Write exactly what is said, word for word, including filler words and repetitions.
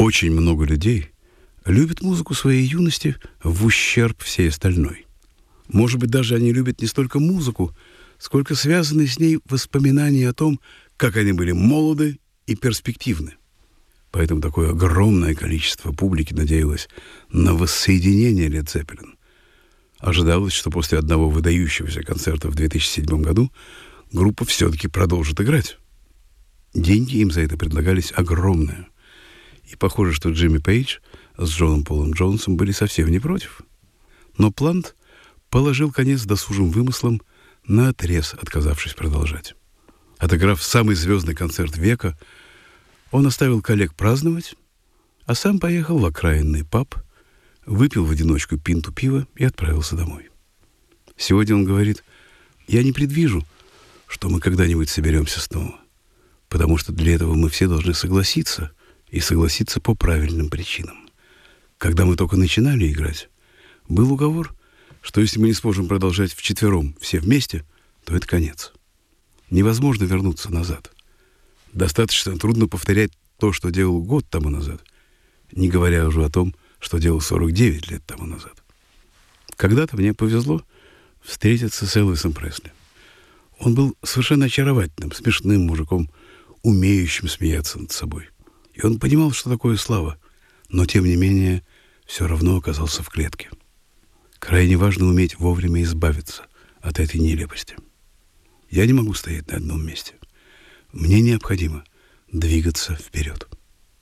Очень много людей любят музыку своей юности в ущерб всей остальной. Может быть, даже они любят не столько музыку, сколько связанные с ней воспоминания о том, как они были молоды и перспективны. Поэтому такое огромное количество публики надеялось на воссоединение Led Zeppelin. Ожидалось, что после одного выдающегося концерта в две тысячи седьмом году группа все-таки продолжит играть. Деньги им за это предлагались огромные. И похоже, что Джимми Пейдж с Джоном Полом Джонсом были совсем не против. Но Плант положил конец досужим вымыслам, наотрез отказавшись продолжать. Отыграв самый звездный концерт века, он оставил коллег праздновать, а сам поехал в окраинный паб, выпил в одиночку пинту пива и отправился домой. Сегодня он говорит: «Я не предвижу, что мы когда-нибудь соберемся снова, потому что для этого мы все должны согласиться, и согласиться по правильным причинам. Когда мы только начинали играть, был уговор, что если мы не сможем продолжать вчетвером все вместе, то это конец. Невозможно вернуться назад. Достаточно трудно повторять то, что делал год тому назад, не говоря уже о том, что делал сорок девять лет тому назад. Когда-то мне повезло встретиться с Элвисом Пресли. Он был совершенно очаровательным, смешным мужиком, умеющим смеяться над собой. И он понимал, что такое слава, но, тем не менее, все равно оказался в клетке. Крайне важно уметь вовремя избавиться от этой нелепости. Я не могу стоять на одном месте. Мне необходимо двигаться вперед.